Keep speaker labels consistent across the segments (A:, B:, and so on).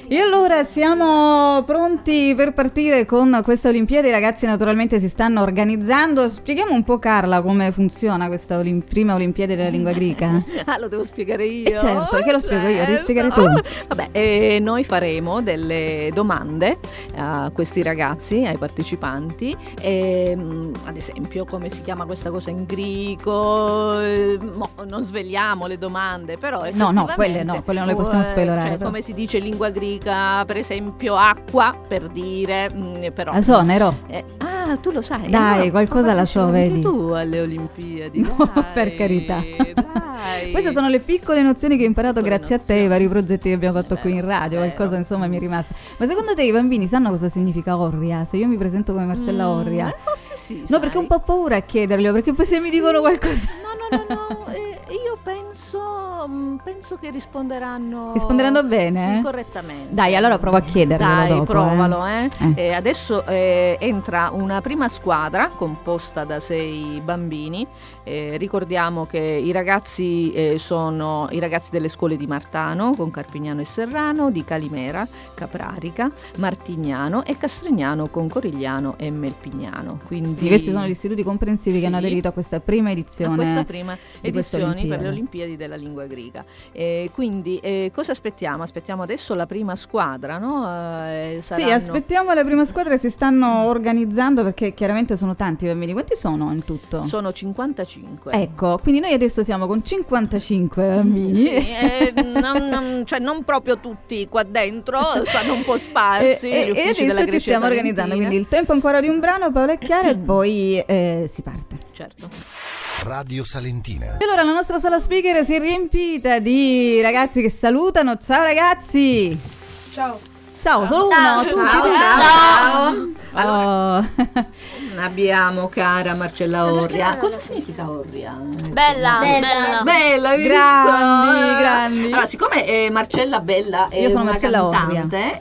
A: E allora siamo pronti per partire con questa Olimpiade. I ragazzi naturalmente si stanno organizzando. Spieghiamo un po', Carla, come funziona questa prima Olimpiade della lingua greca.
B: Lo devo spiegare io?
A: Certo, che lo spiego io, devi spiegare tu.
B: Vabbè, noi faremo delle domande a questi ragazzi, ai partecipanti, ad esempio come si chiama questa cosa in greco, non sveliamo le domande, però
A: quelle non le possiamo spoilerare.
B: Cioè, come si dice in lingua greca, per esempio acqua, per dire, però
A: Asonero.
B: Tu lo sai.
A: Dai, qualcosa la so, vedi.
B: Tu alle Olimpiadi.
A: No, dai, per carità. Dai. Queste sono le piccole nozioni che ho imparato grazie a te e ai vari progetti che abbiamo fatto qui in radio. Qualcosa insomma mi è rimasta. Ma secondo te i bambini sanno cosa significa Orria? Se io mi presento come Marcella Orria?
B: Forse sì.
A: No, perché ho un po' paura a chiederglielo, perché poi se mi dicono qualcosa.
B: No. Io penso che risponderanno
A: bene?
B: Sì, correttamente.
A: Dai, allora provo a chiederglielo.
B: Dai,
A: dopo,
B: provalo. Adesso entra una prima squadra composta da 6 bambini. Ricordiamo che i ragazzi sono i ragazzi delle scuole di Martano, con Carpignano e Serrano, di Calimera, Caprarica, Martignano e Castrignano, con Corigliano e Melpignano. Quindi
A: questi sono gli istituti comprensivi che hanno aderito a questa prima edizione.
B: Per le Olimpiadi della lingua greca. Quindi cosa aspettiamo? Aspettiamo adesso la prima squadra, no?
A: Sì, aspettiamo la prima squadra, si stanno organizzando perché chiaramente sono tanti bambini. Quanti sono in tutto?
B: Sono 55.
A: Ecco, quindi noi adesso siamo con 55 bambini.
B: Sì, non proprio tutti qua dentro, stanno un po' sparsi.
A: E adesso ci stiamo organizzando, quindi il tempo ancora di un brano, Paola e Chiara, e poi si parte.
B: Certo.
C: Radio Salentina.
A: E allora la nostra sala speaker si è riempita di ragazzi che salutano. Ciao ragazzi.
D: Ciao.
A: Ciao, solo uno, tutti.
B: Ciao.
A: Allora,
B: abbiamo cara Marcella Orria. Cosa significa Orria?
D: Bella,
B: hai visto?
A: Grandi.
B: Allora, siccome Marcella Bella è
A: io sono
B: una
A: Marcella
B: cantante,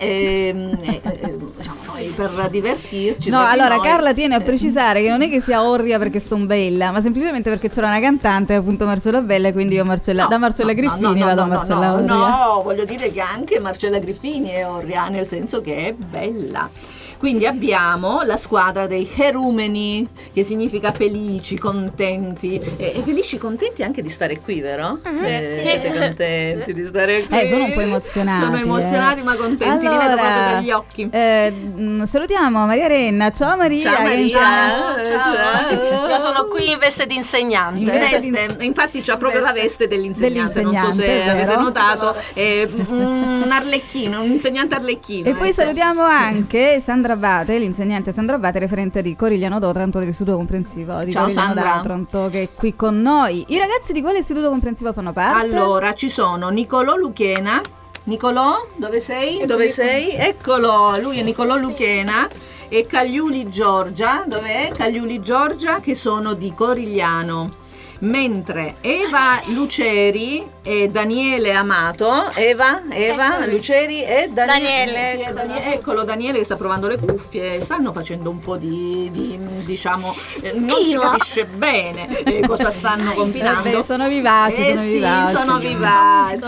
B: diciamo noi per divertirci.
A: No, allora Carla tiene a precisare che non è che sia Orria perché sono bella, ma semplicemente perché c'era una cantante, appunto Marcella Bella, e quindi io da Marcella Griffini vado a Marcella Orria.
B: No, voglio dire che anche Marcella Griffini è Orria, nel senso che è bella. Quindi abbiamo la squadra dei Cherumeni, che significa felici, contenti, e felici, contenti anche di stare qui, vero? Siete contenti di stare qui?
A: Sono un po' emozionati.
B: Sono emozionati ma contenti, li vedo proprio dagli occhi.
A: Salutiamo Maria Renna. Ciao Maria.
B: Ciao Maria.
D: Ciao. Io sono qui in veste di insegnante.
B: Infatti c'ha proprio la veste dell'insegnante, non so se avete notato, un arlecchino, un insegnante arlecchino.
A: E poi salutiamo anche Sandra Abate, l'insegnante Sandra Abate, referente di Corigliano d'Otranto dell'istituto comprensivo di Corigliano d'Otranto, che è qui con noi. I ragazzi di quale istituto comprensivo fanno parte?
B: Allora, ci sono Nicolò Luchena. Nicolò, dove sei? Eccolo, lui è Nicolò Luchena. E Cagliuli Giorgia, dov'è? Cagliuli Giorgia, che sono di Corigliano. Mentre Eva Luceri e Daniele Amato, Eva Luceri e Daniele. Eccolo Daniele che sta provando le cuffie, stanno facendo un po' di diciamo, non si capisce bene cosa stanno combinando.
A: Sono vivaci,
B: sono vivaci.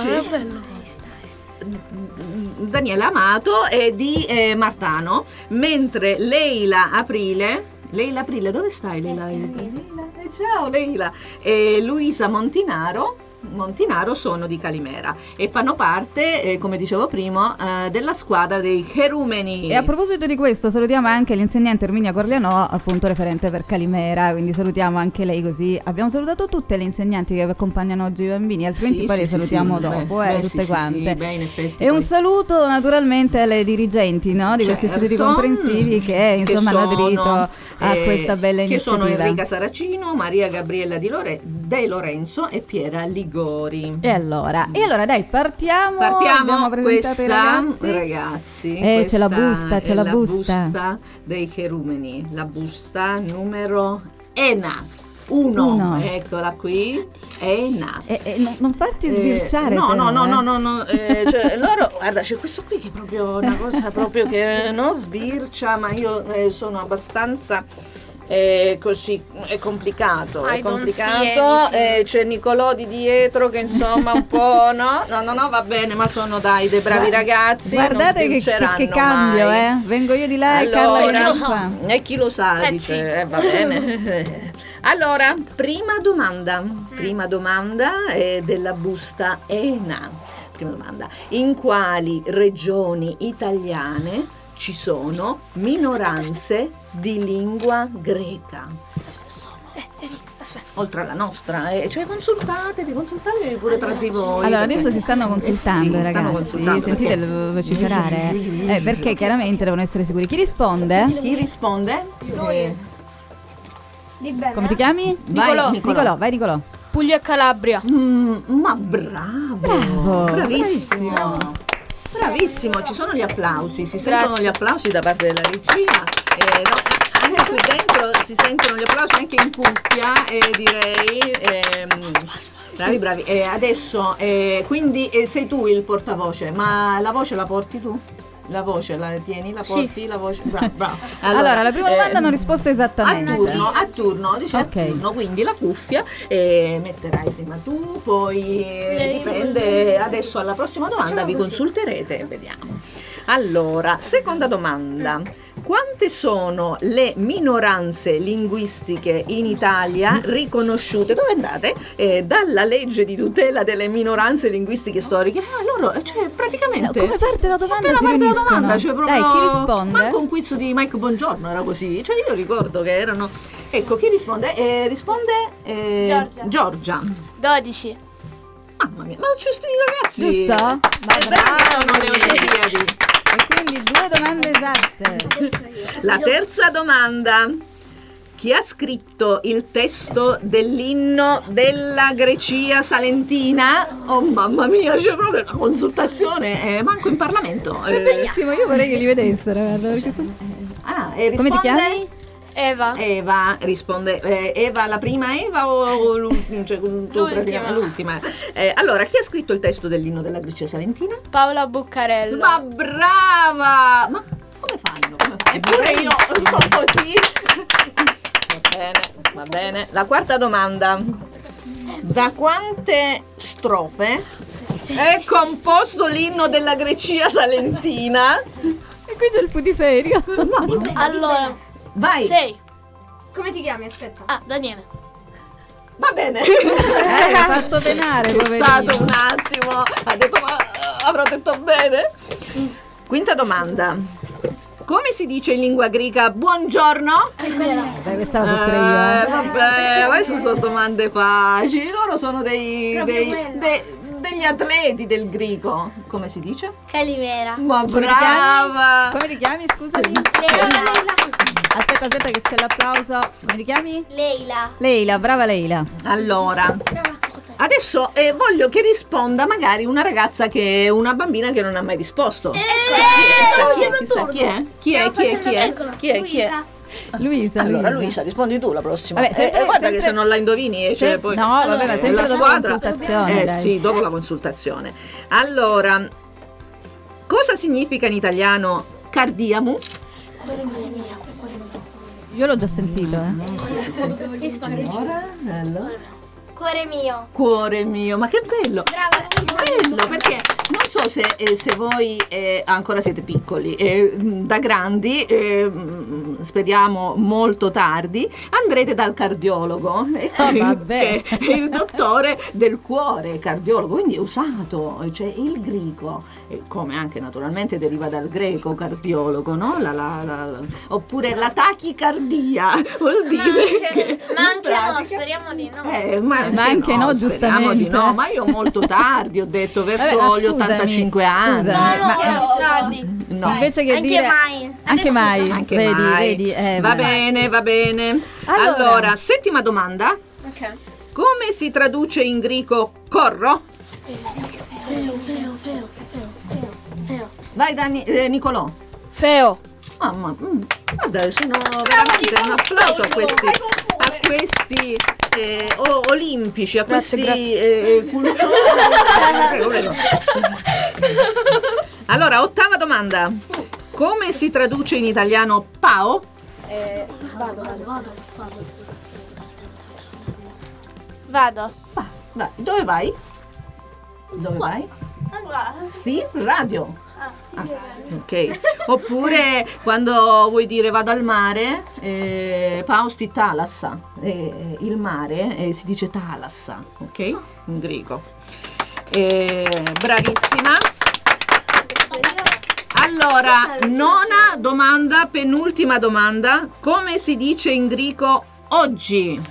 B: Daniele Amato è di Martano, mentre Leila Aprile, dove stai Leila? Ciao Leila. E Luisa Montinaro sono di Calimera e fanno parte, come dicevo prima, della squadra dei Cherumeni.
A: E a proposito di questo salutiamo anche l'insegnante Erminia Corleanò, appunto referente per Calimera, quindi salutiamo anche lei, così abbiamo salutato tutte le insegnanti che accompagnano oggi i bambini, altrimenti poi le salutiamo dopo, tutte quante.
B: In effetti,
A: e un saluto naturalmente alle dirigenti, no, di questi istituti comprensivi che insomma hanno aderito a questa bella iniziativa. Che sono
B: Enrica Saracino, Maria Gabriella De Lorenzo e Piera Ligori.
A: E allora dai, partiamo. Abbiamo presentato i ragazzi. C'è la busta
B: dei Cherumeni, la busta numero ENA 1. Eccola qui, ENA.
A: Non farti sbirciare.
B: No. Cioè, loro, guarda, c'è questo qui che è proprio una cosa proprio che non sbircia, ma io sono abbastanza così è complicato,
E: I
B: è
E: don't
B: complicato.
E: see anything.
B: C'è Nicolò di dietro che insomma un po' no, va bene, ma sono dei bravi ragazzi.
A: Guardate
B: non
A: che cambio,
B: mai.
A: Vengo io di là e Carla viene di qua.
B: E chi lo sa, dice, va bene. Allora, prima domanda è della busta ENA. Prima domanda: in quali regioni italiane ci sono minoranze di lingua greca? Oltre alla nostra, cioè consultatevi pure tra di voi.
A: Allora adesso si stanno consultando i
B: stanno
A: ragazzi,
B: consultando,
A: sentite
B: perché?
A: il vociferare, perché chiaramente devono essere sicuri. Chi risponde?
B: Chi risponde?
E: Di bene.
A: Come ti chiami?
B: Vai,
A: Nicolò, vai Nicolò.
E: Puglia e Calabria.
B: Ma bravo,
A: Bravissimo.
B: Bravissimo, ci sono gli applausi, si sentono gli applausi da parte della regia. Anche qui dentro si sentono gli applausi anche in cuffia, direi. Bravi. Adesso, quindi sei tu il portavoce, ma la voce la porti tu? La voce la tieni, la porti, sì. La voce. Bravo.
A: Allora, la prima domanda hanno risposto esattamente.
B: A turno, diciamo
A: okay.
B: A turno, quindi la cuffia metterai prima tu, poi dipende. Adesso alla prossima domanda vi consulterete e vediamo. Allora, seconda domanda: quante sono le minoranze linguistiche in Italia riconosciute? Dove andate? Dalla legge di tutela delle minoranze linguistiche storiche. Loro, cioè, praticamente.
A: Come parte la domanda?
B: Appena parte la domanda, cioè proprio.
A: Dai, chi risponde?
B: Manco un quiz di Mike Bongiorno era così. Cioè, io ricordo che erano. Ecco, chi risponde? Risponde Giorgia.
E: 12.
B: Mamma mia, ma c'è sti ragazzi.
A: Giusto?
B: Bravi sono le Olimpiadi.
A: E quindi 2 domande esatte.
B: La terza domanda: chi ha scritto il testo dell'inno della Grecia salentina? Oh mamma mia, c'è proprio una consultazione, manco in Parlamento.
A: Bellissimo, io vorrei che li vedessero, guarda, perché sono... Come ti chiami?
E: Eva
B: risponde Eva, la prima Eva o l'ultima? Allora, chi ha scritto il testo dell'inno della Grecia salentina?
E: Paola Buccarello.
B: Ma brava! Ma come fanno? Eppure io so così. Va bene. La quarta domanda: da quante strofe è composto l'inno della Grecia salentina?
A: E qui c'è il putiferio.
E: Allora,
B: vai.
E: 6.
F: Come ti chiami? Aspetta.
E: Daniele.
B: Va bene.
A: Hai fatto penare,
B: C'è stato un attimo. Ha detto, ma avrò detto bene. Quinta domanda: come si dice in lingua greca buongiorno?
A: Beh, questa la so pure io.
B: Vabbè, queste sono domande facili. Loro sono degli atleti del greco. Come si dice?
F: Calimera.
B: Ma brava!
A: Come ti chiami, scusami? Aspetta che c'è l'applauso. Come ti chiami? Leila, brava Leila.
B: Allora, adesso voglio che risponda magari una ragazza una bambina che non ha mai risposto. Chissà chi è?
A: Luisa.
B: Allora Luisa, rispondi tu la prossima.
A: Vabbè,
B: guarda
A: sempre,
B: che se non la indovini poi.
A: No, vabbè, ma sempre
B: la
A: dopo la consultazione. Dai.
B: Sì, dopo la consultazione. Allora, cosa significa in italiano cardiamu?
A: Io l'ho già sentito,
F: Cuore mio.
B: Ma che bello!
F: Brava,
B: bello, perché non so se voi ancora siete piccoli, da grandi, speriamo molto tardi, andrete dal cardiologo, che è il dottore del cuore, cardiologo, quindi è usato, cioè il greco, come anche naturalmente deriva dal greco cardiologo, no? Oppure la tachicardia, vuol dire
F: ma anche no, speriamo di no.
A: Ma anche no, giustamente.
B: Di no, ma io molto tardi ho detto verso gli 85 anni.
F: No.
A: Invece che
F: anche
A: dire
F: mai.
A: Anche mai. Vedi.
B: Va bene. Allora, settima domanda.
F: Ok.
B: Come si traduce in greco corro?
F: Feo.
B: Vai Nicolò.
E: Feo.
B: Guarda, sono veramente un applauso a questi olimpici, a questi prego. Allora, ottava domanda: come si traduce in italiano Pao?
E: Vado.
B: Vai. Dove vai? Dove vai? Steve Radio. Ok. Oppure quando vuoi dire vado al mare, pausti Thalassa. Il mare si dice Thalassa, ok? In greco. Bravissima. Allora, nona domanda, penultima domanda. Come si dice in greco oggi?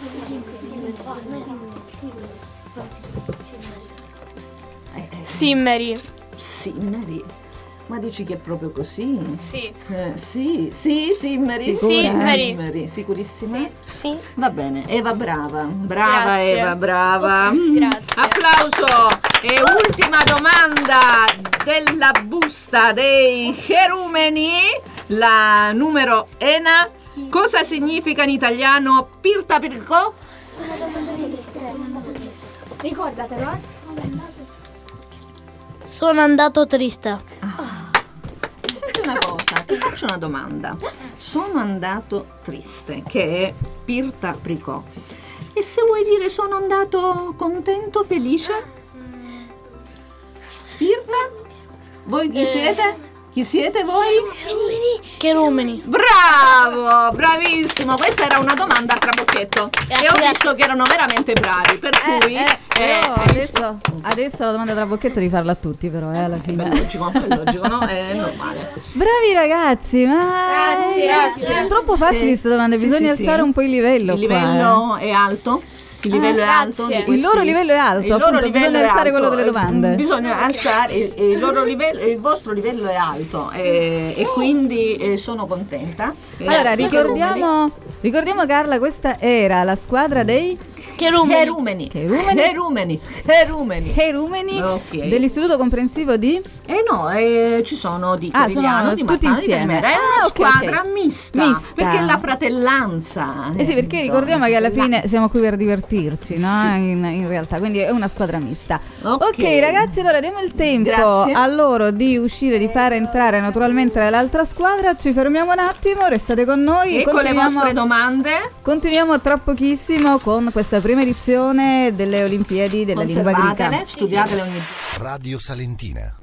E: Simmeri.
B: Simmeri. Ma dici che è proprio così?
E: Sì.
B: Sì, simmeri.
E: Simmeri.
B: Sicurissima?
E: Sì.
B: Va bene, Eva brava. Brava.
E: Grazie.
B: Eva, brava.
E: Grazie.
B: Applauso. E ultima domanda della busta dei Cherumeni, la numero Ena. Cosa significa in italiano pirta pirco?
F: Ricordatelo,
E: Sono andato triste.
B: Senti una cosa, ti faccio una domanda. Sono andato triste, che è pirta pricò. E se vuoi dire sono andato contento, felice? Pirta? Voi chi siete? Chi siete voi?
E: Cherumeni.
B: Bravo, bravissimo. Questa era una domanda a trabocchetto e ho visto che erano veramente bravi, per cui
A: adesso la domanda tra bocchetto di farla a tutti, però alla fine
B: è logico, no? È normale.
A: bravi ragazzi, ma
E: Grazie.
A: sono troppo facili queste domande, bisogna alzare un po' il livello.
B: Il livello è alto. Il livello è alto.
E: grazie.
A: Il loro livello è alto, appunto, bisogna alzare quello delle domande.
B: Bisogna alzare il loro livello, il vostro livello è alto e quindi sono contenta.
A: Allora,
B: Grazie.
A: ricordiamo Carla, questa era la squadra dei
B: Cherumeni. Ok.
A: dell'Istituto Comprensivo di
B: Ci sono di
A: sono
B: Corigliano, di
A: tutti
B: Mazzano, di
A: insieme.
B: Primera. È una
A: Ok,
B: squadra
A: ok.
B: mista, perché è la fratellanza.
A: sì, perché ricordiamo che alla fine siamo qui per divertirci, no? In realtà, quindi è una squadra mista. Ok, ragazzi, allora diamo il tempo
B: Grazie.
A: a loro di uscire, di fare entrare naturalmente l'altra squadra. Ci fermiamo un attimo, restate con noi
B: E con le vostre domande
A: continuiamo tra pochissimo con questa prima edizione delle Olimpiadi della lingua greca.
B: studiatele ogni
C: Radio Salentina.